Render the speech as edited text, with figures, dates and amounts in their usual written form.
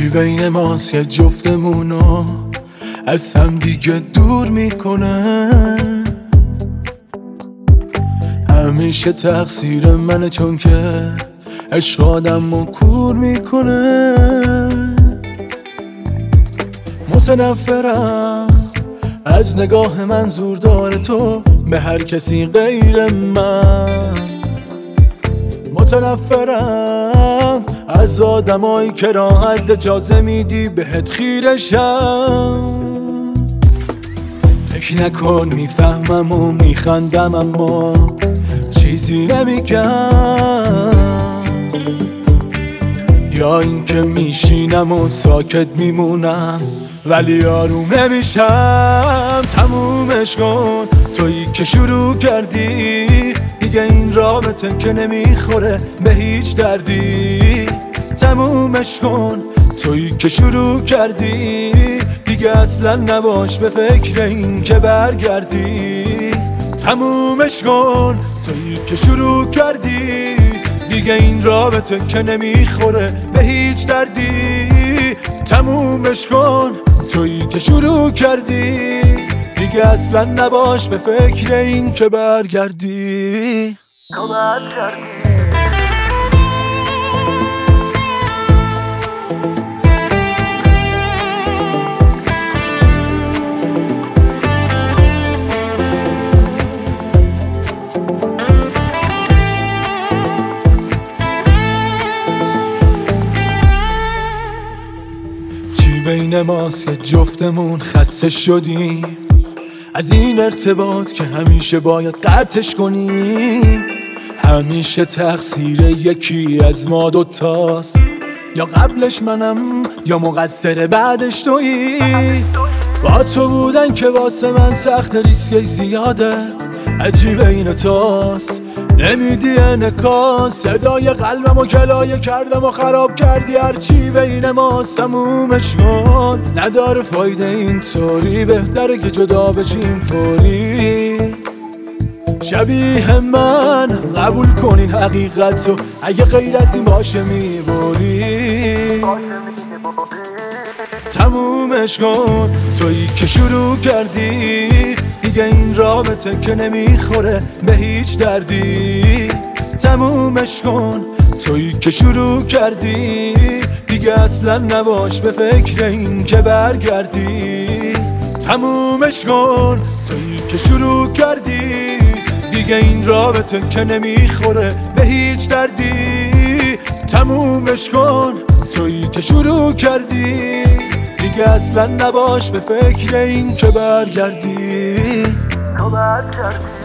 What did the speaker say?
چی بین ماست یه جفتمونو از هم دیگه دور میکنه؟ همیشه تقصیر منه چون که عشق آدمو کور میکنه. متنفرم از نگاه منظوردار تو به هر کسی غیر من. متنفرم از آدمایی که راحت اجازه میدی بهت خیرشم. فکر نکن میفهمم و میخندم اما چیزی نمیگم، یا اینکه میشینم و ساکت میمونم ولی آروم نمیشم. تمومش کن تویی که شروع کردی، دیگه این رابطه که نمیخوره به هیچ دردی. تمومش کن تویی که شروع کردی، دیگه اصلا نباش به فکر این که برگردی. تمومش کن تویی که شروع کردی، دیگه این رابطه که نمیخوره به هیچ دردی. تمومش کن تویی که شروع کردی، دیگه اصلا نباش به فکر این که برگردی. بین ماست یه جفتمون خسته شدیم از این ارتباط که همیشه باید قطعش کنیم. همیشه تقصیر یکی از ما دوتاست، یا قبلش منم یا مقصر بعدش تویی. با تو بودن که واسه من سخت، ریسک زیاده، عجیبه این توست نمیدی انکاس. صدای قلبم و کلایه کردم و خراب کردی هرچی بین ماست. تمومش کن نداره فایده اینطوری، بهتره که جدا بشیم فوری. شبیه من قبول کنین حقیقتو، اگه غیر از این باشه میبری. تمومش کن تویی که شروع کردی، دیگه این رابطه که نمیخوره به هیچ دردی. تمومش کن تویی که شروع کردی، دیگه اصلا نباش به فکر این که برگردی. تمومش کن تویی که شروع کردی، دیگه این رابطه که نمیخوره به هیچ دردی. تمومش کن تویی که شروع کردی، دیگه اصلا نباش به فکر این که برگردی.